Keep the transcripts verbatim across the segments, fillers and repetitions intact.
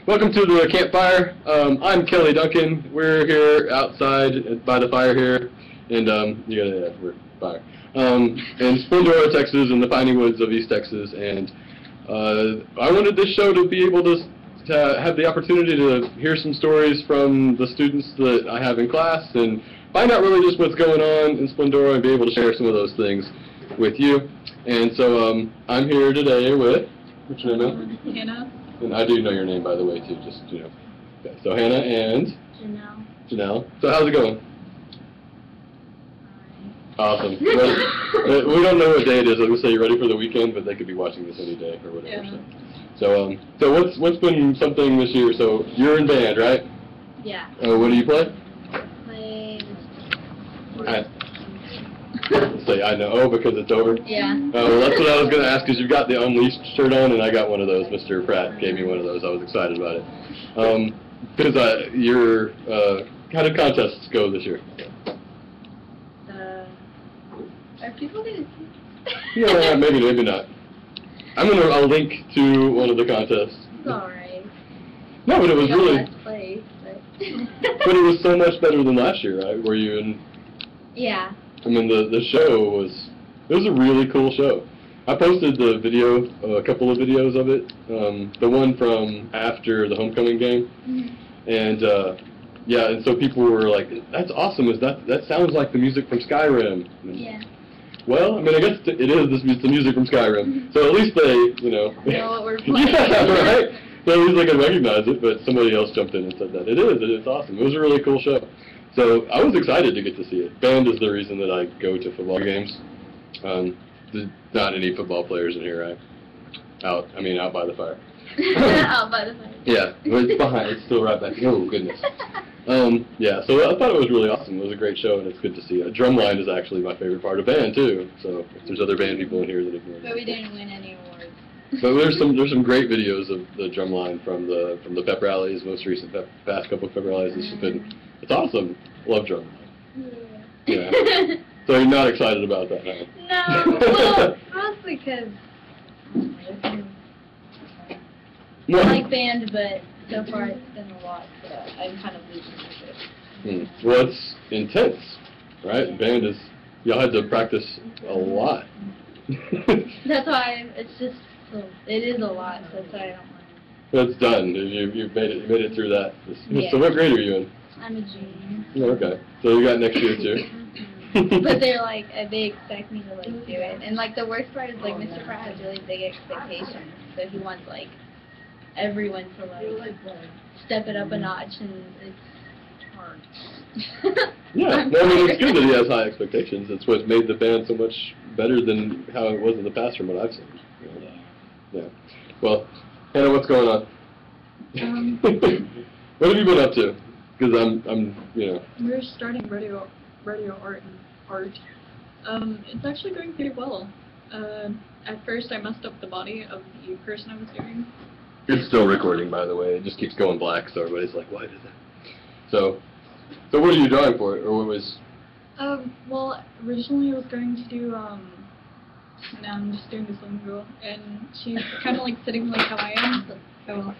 Welcome to the campfire. Um, I'm Kelly Duncan. We're here outside by the fire here, and um, yeah, yeah, we're fire. Um, in Splendora, Texas, in the piney woods of East Texas, and uh, I wanted this show to be able to, to have the opportunity to hear some stories from the students that I have in class, and find out really just what's going on in Splendora, and be able to share some of those things with you. And so um, I'm here today with, what's your name? Hannah. And I do know your name, by the way, too, just, you know. Okay, so Hannah and? Janelle. Janelle. So how's it going? Awesome. Well, we don't know what day it is. I would say you're ready for the weekend, but they could be watching this any day or whatever. Yeah. So, so, um, so what's what's been something this year? So you're in band, right? Yeah. Uh, what do you play? Play. I, say I know. Oh, because it's over. Yeah. Oh, well, that's what I was going to ask. Because you've got the Unleashed shirt on, and I got one of those. Mister Pratt gave me one of those. I was excited about it. Um, because uh, your uh, how did contests go this year? Are people going to see? Yeah, maybe, maybe not. I'm going to, I'll link to one of the contests. It's alright. No, but it was really, place, but... but it was so much better than last year, right? Were you in? Yeah. I mean, the, the show was, it was a really cool show. I posted the video, uh, a couple of videos of it. Um, the one from after the homecoming game. Mm-hmm. And, uh, yeah, and so people were like, that's awesome. Is that, that sounds like the music from Skyrim. And, yeah. well, I mean, I guess it is it's the music from Skyrim, so at least they, you know. know what we're playing. Yeah, right? So at least they can recognize it, but somebody else jumped in and said that. It is, it's awesome. It was a really cool show. So I was excited to get to see it. Band is the reason that I go to football games. Um, there's not any football players in here, right? Out, I mean, out by the fire. Out by the fire. Yeah, but it's behind, it's still right back. Oh, goodness. Um, yeah, so I thought it was really awesome. It was a great show, and it's good to see. Uh, Drumline is actually my favorite part of band, too. So if there's other band people in here that ignore But we didn't win any awards. But there's some there's some great videos of the Drumline from the from the pep rallies, most recent pep, past couple of pep rallies. It's just been, it's awesome. Love Drumline. Yeah. Yeah. So you're not excited about that now? No, well, mostly because I like band, but so far it's been a lot, so I'm kind of losing interest. Hmm. Well, it's intense, right? Yeah. Band is, y'all had to practice a lot. That's why it's just, it is a lot, so that's why I don't want to. That's done. You, you've made it, you made it through that. Yeah. So what grade are you in? I'm a junior. Oh, okay. So you got next year, too? But they're like, uh, they expect me to like do it. And like the worst part is like Mister Pratt has really big expectations, so he wants like everyone to like step it up a notch, and it's hard. Yeah, well, I mean, it's good that he has high expectations. It's what's made the band so much better than how it was in the past from what I've seen. You know? Yeah. Well, Hannah, what's going on? Um, what have you been up to? Because I'm, I'm, you know. We're starting radio, radio art and art. Um, it's actually going pretty well. Uh, at first, I messed up the body of the person I was doing. It's still recording, by the way. It just keeps going black, so everybody's like, why did that? So, so what are you drawing for it, or what was? Um, well, originally I was going to do, um, now I'm just doing this one girl, and she's kind of like sitting like how I am. So,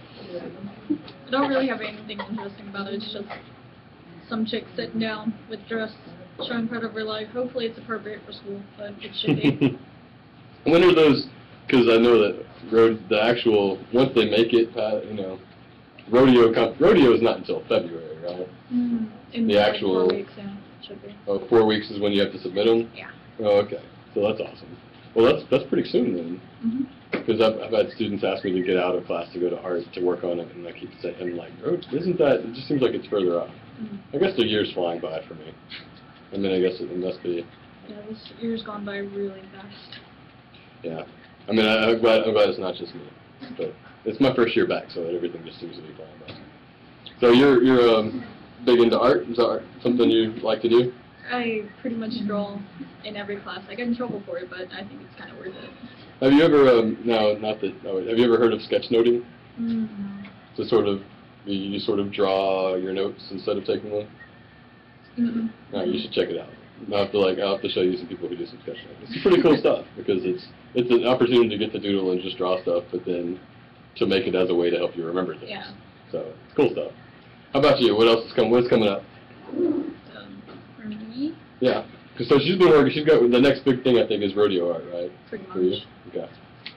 I don't really have anything interesting about it. It's just some chick sitting down with a dress, showing part of her life. Hopefully it's appropriate for school, but it should be. When are those? Because I know that road, the actual, once they make it, uh, you know, rodeo comp rodeo is not until February, right? Mm, in the like actual. Four weeks, yeah, it should be. Oh, four weeks is when you have to submit them. Yeah. Oh, okay. So that's awesome. Well, that's that's pretty soon then. Mhm. Because I've, I've had students ask me to get out of class to go to art to work on it, and I keep saying, I'm like, oh, isn't that? It just seems like it's further off. Mm. I guess the year's flying by for me. I mean, I guess it must be. Yeah, this year's gone by really fast. Yeah. I mean, I, I'm glad I'm glad it's not just me, but it's my first year back, so everything just seems to be flying by. So you're you're um, big into art. Is art something you like to do? I pretty much draw in every class. I get in trouble for it, but I think it's kind of worth it. Have you ever um, no, not that. Oh, have you ever heard of sketchnoting? Mm-hmm. So sort of you, you sort of draw your notes instead of taking them. Mm-hmm. No, you should check it out. I'll have to like I'll have to show you some people who do some sketchnoting. It's pretty cool stuff because it's it's an opportunity to get to doodle and just draw stuff, but then to make it as a way to help you remember things. Yeah. So, cool stuff. How about you? What else is coming? What's coming up? Um, for me, Yeah. 'Cause so she's been working. She's got the next big thing I think is rodeo art, right? pretty For you? much. Okay.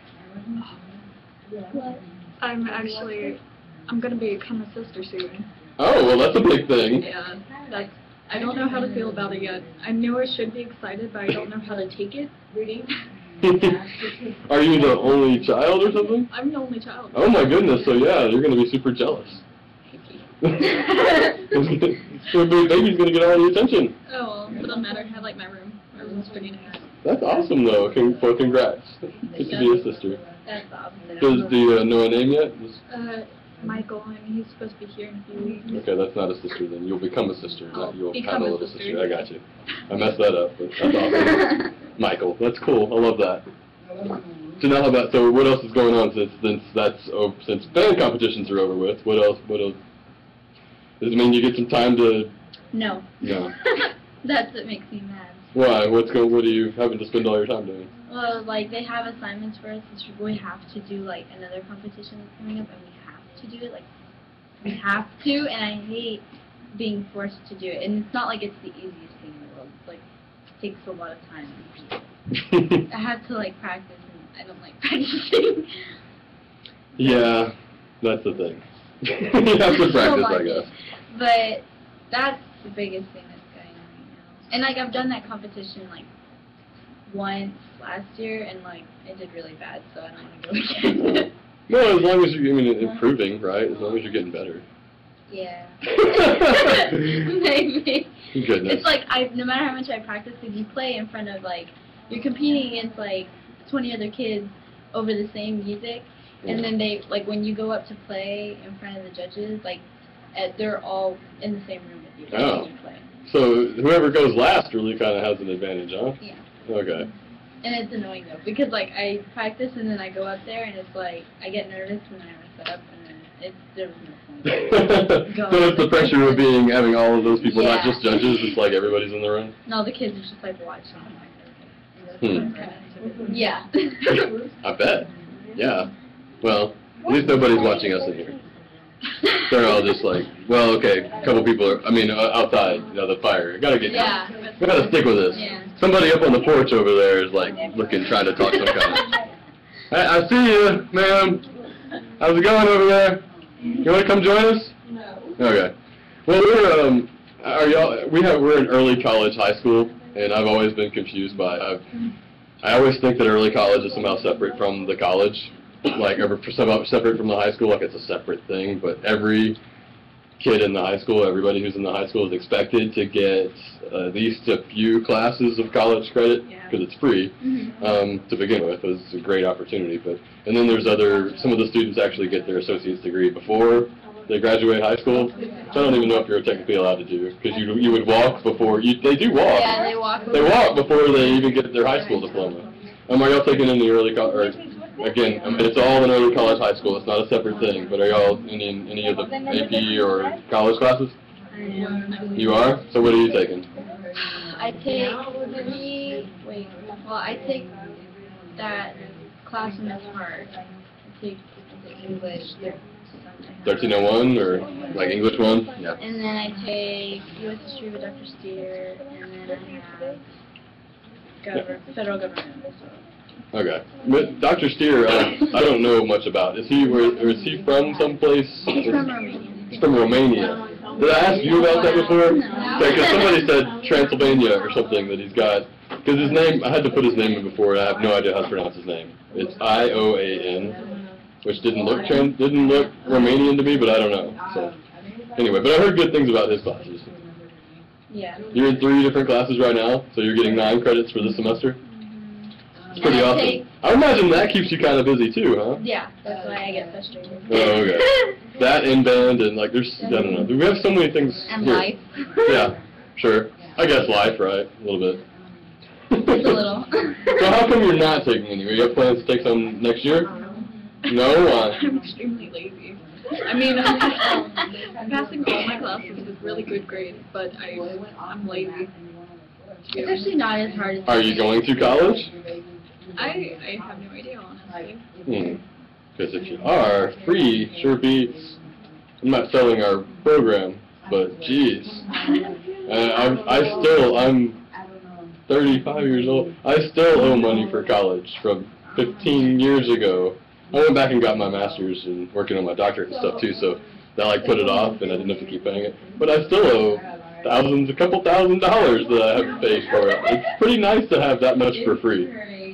I'm actually, I'm gonna become a sister soon. Oh well, that's a big thing. Yeah, that's, I don't know how to feel about it yet. I know I should be excited, but I don't know how to take it. Are you the only child or something? I'm the only child. Oh my goodness. So yeah, you're gonna be super jealous. So the baby's gonna get all the attention. Oh well, it doesn't matter. I like my room. My room's pretty nice. That's awesome though. Con- well, congrats. Good to be a sister. That's awesome. Does do you uh, know a name yet? Uh, Michael, and he's supposed to be here in a few weeks. Okay, that's not a sister then. You'll become a sister, I'll not you'll become have a a little sister. sister. I got you. I messed that up, but that's awesome. Michael, that's cool. I love that. So now how about, so what else is going on since since that's oh, since band competitions are over with? What else? What else? Does it mean you get some time to? No. No. That's what makes me mad. Why? What's going? What are you having to spend all your time doing? Well, like they have assignments for us. It's, we have to do like another competition that's coming up, and we have to do it. Like we have to, and I hate being forced to do it. And it's not like it's the easiest thing in the world. It's like it takes a lot of time. I have to like practice, and I don't like practicing. Yeah, that's the thing. You have to So practice, I much. guess. But that's the biggest thing that's going on right now. And like I've done that competition like once last year, and like I did really bad, so I don't want to go again. Well, as long as you're, I mean, improving, right? As long as you're getting better. Yeah. Maybe. Goodness. It's like I, no matter how much I practice, if you play in front of like, you're competing against like twenty other kids over the same music, and then they like when you go up to play in front of the judges, like uh, they're all in the same room with you. Oh. When you play. So whoever goes last really kind of has an advantage, huh? Yeah. Okay. And it's annoying though, because like I practice and then I go up there and it's like I get nervous and then I mess it up and then it's there's no point. So it's the pressure of being having all of those people, not Yeah. just judges. It's like everybody's in the room. No, the kids are just like watching. Hmm. Yeah. I bet. Yeah. Well, at least nobody's watching us in here. They're all just like, well, okay, a couple people are. I mean, uh, outside, you know, the fire. Gotta get. Yeah. We gotta stick with this. Yeah. Somebody up on the porch over there is like looking, trying to talk some kind of. Hey, I see you, ma'am. How's it going over there? You want to come join us? No. Okay. Well, we're um, are y'all? We have we're in early college high school, and I've always been confused by. I've, I always think that early college is somehow separate from the college, like ever somehow separate from the high school, like it's a separate thing. But every kid in the high school, everybody who's in the high school is expected to get uh, at least a few classes of college credit because it's free Mm-hmm. um, to begin with. It's a great opportunity. But and then there's other. Some of the students actually get their associate's degree before they graduate high school. So I don't even know if you're technically allowed to do because you you would walk before you. They do walk. Yeah, they walk. They walk before they even get their high school diploma. Um, are y'all taking any early college? Again, I mean, it's all in early college, high school. It's not a separate thing. But are y'all in any of the A P or college classes? You are? So what are you taking? I take three. Wait. Well, I take that class in that's hard. I take is it English. thirteen oh one or like English one? Yeah. And then I take U S History with Doctor Steer, and then I have govern federal government. Okay. But Doctor Steer, uh, I don't know much about. Is he where, or is he from someplace? He's from Romania. He's from Romania. Did I ask you about that before? Because somebody said Transylvania or something that he's got. Because his name, I had to put his name in before, and I have no idea how to pronounce his name. It's I O A N, which didn't look trans, didn't look Romanian to me, but I don't know. So anyway, but I heard good things about his classes. Yeah. You're in three different classes right now, so you're getting nine credits for this semester. It's pretty And I awesome. take- I imagine that keeps you kind of busy too, huh? Yeah, that's why I get frustrated. Oh, okay. That and band and like there's I don't know. We have so many things And here. life. Yeah, sure. I guess life, right? A little bit. Just a little. So how come you're not taking any? You have plans to take some next year? No? Why? I'm extremely lazy. I mean, I'm, um, I'm passing all my classes with really good grades, but I, I'm lazy. It's actually not as hard as. Are you going to college? I, I have no idea, honestly. Hmm. Because if you are, free sure beats I'm not selling our program, but geez, and I'm, I still, I'm thirty-five years old. I still owe money for college from fifteen years ago. I went back and got my master's and working on my doctorate and stuff too, so that like put it off, and I didn't have to keep paying it. But I still owe thousands, a couple thousand dollars that I have to pay for it. It's pretty nice to have that much for free.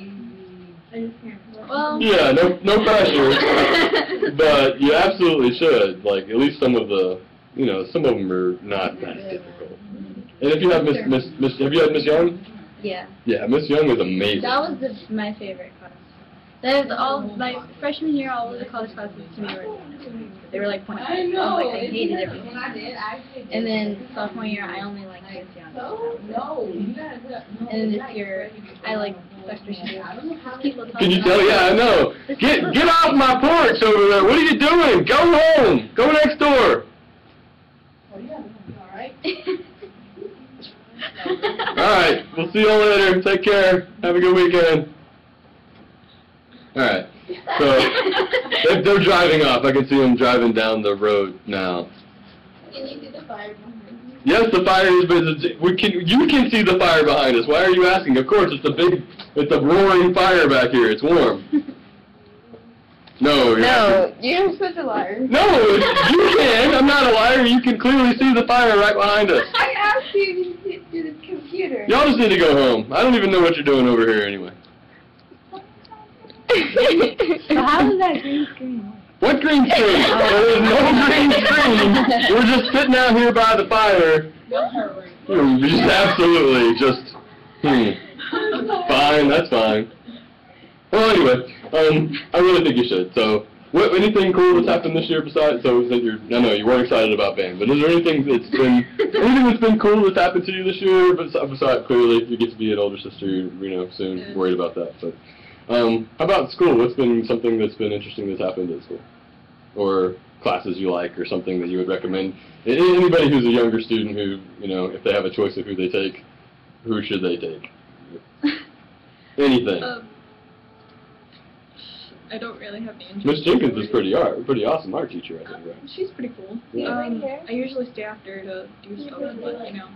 Well, Yeah, no, no pressure, but you absolutely should. Like, at least some of the, you know, some of them are not that difficult. And if you have Miss, Miss, Miss, have you had Miss Young? yeah. Yeah, Miss Young is amazing. That was the, my favorite class. That was all my freshman year. All of the college classes to me were they were like point five. I was like I hated everything. And then sophomore year, I only liked Miss Young. And then this year, I like Doctor Stu. Can you tell? Yeah, I know. Get get off my porch over there. What are you doing? Go home. Go next door. All right. We'll see you all later. Take care. Have a good weekend. All right. So they're, they're driving off. I can see them driving down the road now. Can you see the fire behind us? Yes, the fire is. But we can. You can see the fire behind us. Why are you asking? Of course, it's a big. It's a roaring fire back here. It's warm. No. You're No, you're such a liar. No, you can. I'm not a liar. You can clearly see the fire right behind us. I asked you to see through the computer. Y'all just need to go home. I don't even know what you're doing over here anyway. So how is that green screen? What green screen? There's no green screen. We're just sitting out here by the fire. Hmm, Just absolutely just. Hmm. Fine, that's fine. Well, anyway, um, I really think you should. So, what anything cool that's happened this year besides? So that you're, I know you weren't excited about band, but is there anything that's been anything that's been cool that's happened to you this year? Besides, besides clearly, you get to be an older sister, you know, soon. Worried about that, but. Um, how about school? What's been something that's been interesting that's happened at school? Or classes you like, or something that you would recommend? A- Anybody who's a younger student who, you know, if they have a choice of who they take, who should they take? Anything. Um, I don't really have the interest. Miss Jenkins is pretty art, pretty awesome art teacher, I think, right? She's pretty cool. Yeah. Um, I usually stay after to do stuff, but you know.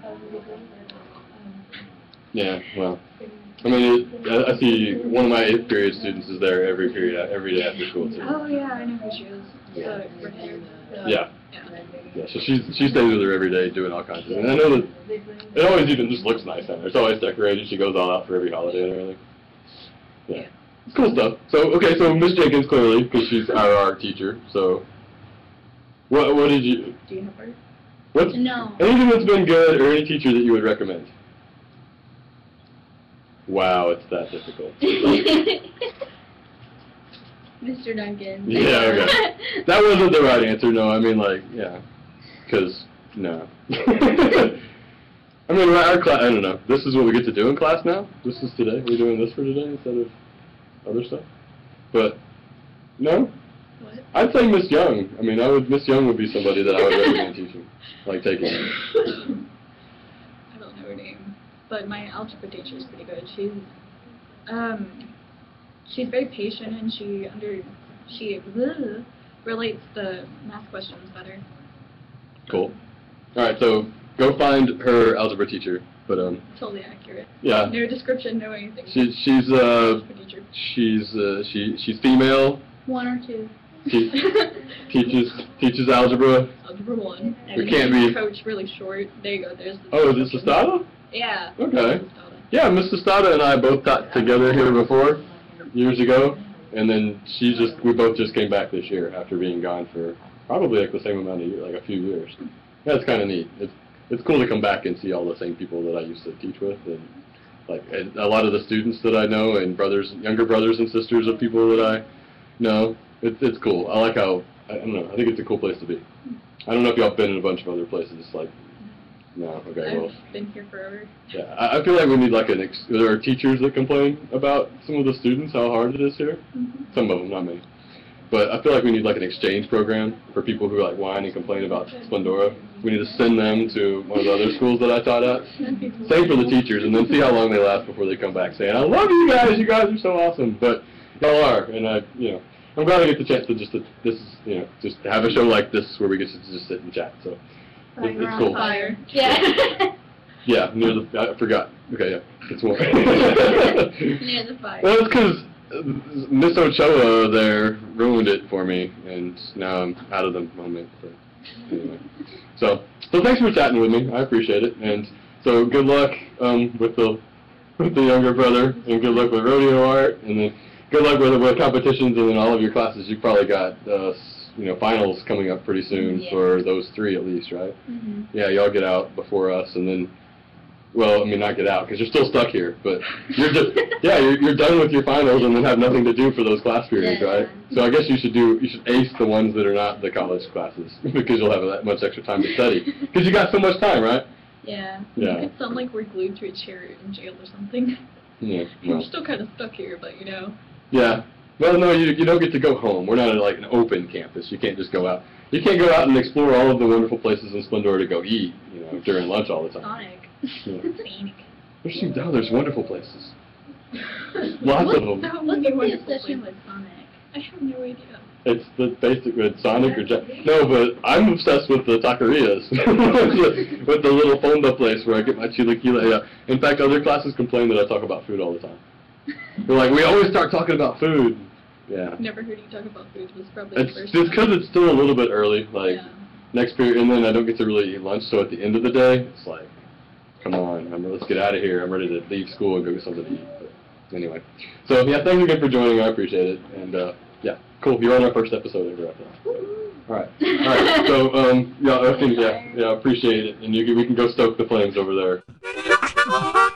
Yeah, well, I mean, it, I, I see one of my eighth period students is there every period, every day after school, too. Oh yeah, I know who she is. The red hair. Yeah. Yeah. Yeah, so she's, she stays with her every day doing all kinds of things. And I know that it always even just looks nice on her. It's always decorated. She goes all out for every holiday and everything. Yeah. It's cool stuff. So, okay, so Miss Jenkins, clearly, because she's our art teacher, so what, what did you... Do you have her? What's, No. Anything that's been good or any teacher that you would recommend? Wow, it's that difficult. Mister Duncan. Yeah, okay. That wasn't the right answer, no. I mean, like, yeah. Because, no. I mean, our class, I don't know. This is what we get to do in class now? This is today? We're doing this for today instead of other stuff? But, no? What? I'd say Miss Young. I mean, I would, Miss Young would be somebody that I would recommend teaching. Like, taking. I don't know her name, but my algebra teacher is pretty good. She's, um, she's very patient and she under, she bleh, relates the math questions better. Cool. All right, so go find her algebra teacher. But um, Totally accurate. yeah. No description, no anything. She, she's uh, Algebra teacher. she's uh, she she's female. One or two. Te- teaches teaches algebra. Algebra one. It can't be- Coach really short. There you go. There's. The Oh, is this Estada? Yeah. Okay. Estada. Yeah, Miss Estada and I both taught together here before, years ago, and then she just we both just came back this year after being gone for probably like the same amount of years, like a few years. Yeah, it's kind of neat. It's it's cool to come back and see all the same people that I used to teach with, and like and a lot of the students that I know, and brothers, younger brothers and sisters of people that I know. It's it's cool. I like how I don't know. I think it's a cool place to be. I don't know if y'all been in a bunch of other places. Like, no, okay, well. I've been here forever. Yeah, I, I feel like we need like an. Ex there are teachers that complain about some of the students how hard it is here. Mm-hmm. Some of them, not many. But I feel like we need like an exchange program for people who like whine and complain about Splendora. We need to send them to one of the other schools that I taught at. Same for the teachers, and then see how long they last before they come back saying, "I love you guys. You guys are so awesome." But y'all are, and I, you know. I'm glad I get the chance to just to, this is you know just to have a show like this where we get to just sit and chat. So it, Like it's around cool. the fire. Yeah. Yeah, near the I forgot. Okay, yeah, it's more. Near the fire. Well, it's because Miss Ochoa there ruined it for me, and now I'm out of the moment. So, anyway. so, so thanks for chatting with me. I appreciate it, and so good luck um, with the with the younger brother, and good luck with rodeo art, and then good luck with with competitions, and then all of your classes. You probably got uh, s- you know finals coming up pretty soon Yeah. for those three at least, right? Mhm. Yeah, y'all get out before us, and then. Well, I mean, not get out, because you're still stuck here, but you're just, yeah, you're, you're done with your finals and then have nothing to do for those class periods, Yeah. right? So I guess you should do, you should ace the ones that are not the college classes, because you'll have that much extra time to study. Because you got so much time, right? Yeah. Yeah. It sounds like we're glued to a chair in jail or something. Yeah, We're well, still kind of stuck here, but you know. yeah. Well, no, you, you don't get to go home. We're not at, like, an open campus. You can't just go out. You can't go out and explore all of the wonderful places in Splendora to go eat, you know, during lunch all the time. Sonic. Yeah. Sonic. There's, some- oh, there's wonderful places. Lots of them. So What's many the wonderful obsession places. with Sonic? I have no idea. It's the basic with Sonic or Jack. No, but I'm obsessed with the taquerias. with, the, with the little fonda place where I get my chilaquila. Yeah. In fact, other classes complain that I talk about food all the time. They're like, we always start talking about food. Yeah. Never heard you talk about food. It was probably It's the first just because time. it's still a little bit early. Like Yeah. next period, and then I don't get to really eat lunch. So at the end of the day, it's like, come on, I'm, let's get out of here. I'm ready to leave school and go get something to eat. But anyway, so yeah, thanks again for joining. I appreciate it. And uh, yeah, cool. You're on our first episode ever after that. All right, all right. So um, yeah, I think yeah, yeah, appreciate it. And you can, we can go stoke the flames over there.